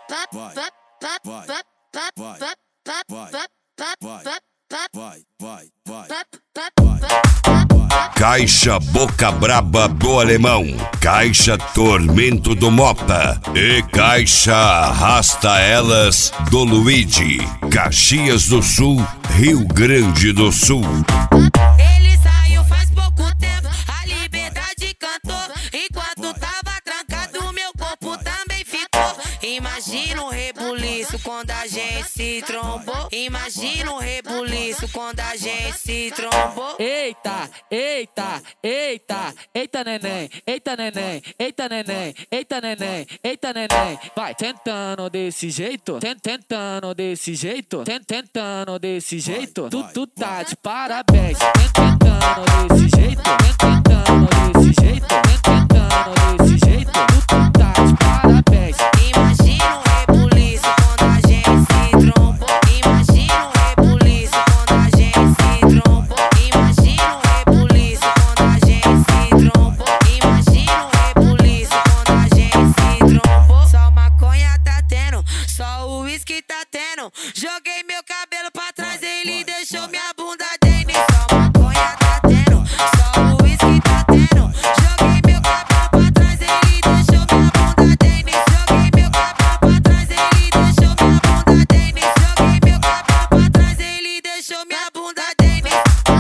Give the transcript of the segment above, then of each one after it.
Caixa Boca Braba do Alemão, Caixa Tormento do Mopa e Caixa Arrasta Elas do Luigi, Caxias do Sul, Rio Grande do Sul. Ele saiu faz pouco tempo, a liberdade cantou. Enquanto tava trancado, meu corpo também ficou. Imagina o rebuliço quando a gente se trombou. Imagina o rebuliço quando a gente se trombou. Eita, eita, eita, eita neném, eita neném, eita neném, eita neném, eita neném. Vai tentando desse jeito, tentando desse jeito, tentando desse jeito. Tu tá de parabéns, tentando desse jeito, tentando desse jeito, tentando desse jeito. Tu tá de parabéns. Imagina o rebuliço quando a gente se trombou. Imagina o rebuliço quando a gente se trombou. Imagina o rebuliço quando a gente se trombou. Imagina o rebuliço quando a gente se trombou. Só maconha tá tendo, só o uísque tá tendo. Joguei meu cabelo pra trás, ele deixou minha bunda dentro. Só maconha tá tendo, só o uísque tá tendo. Joguei meu cabelo pra trás, ele deixou minha bunda dentro. Joguei meu cabelo pra trás, ele deixou minha bunda dentro. Joguei meu cabelo pra trás, ele deixou minha bunda dentro.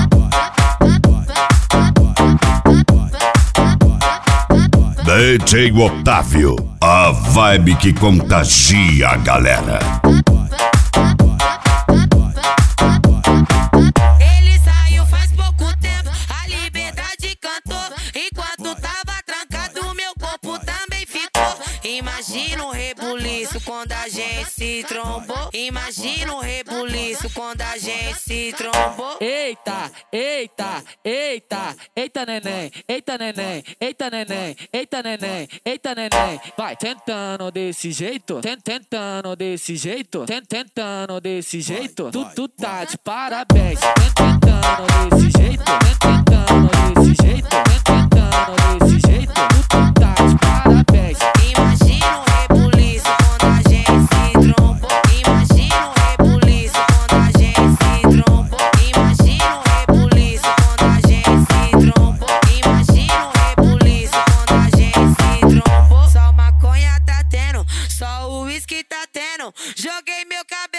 DJ Otávio, a vibe que contagia a galera. Ele saiu faz pouco tempo, a liberdade cantou. Enquanto tava trancado, meu corpo também ficou. Imagina o rebuliço quando a gente se trombou. Imagina o rebuliço quando a gente se trombou. Eita, eita, eita, eita neném, eita neném, eita neném, eita neném, eita neném. Vai tentando desse jeito, tentando desse jeito, tentando desse jeito. Tu tá de parabéns, tentando desse jeito, tentando desse jeito, tentando desse jeito. Tu tá de parabéns. Imagina o rebuliço quando a gente se trombou. Imagina o rebuliço quando a gente se trombou. Imagina o rebuliço quando a gente se trombou. Imagina o rebuliço quando a gente se trombou. Só maconha tá tendo, só o uísque tá tendo. Joguei meu cabelo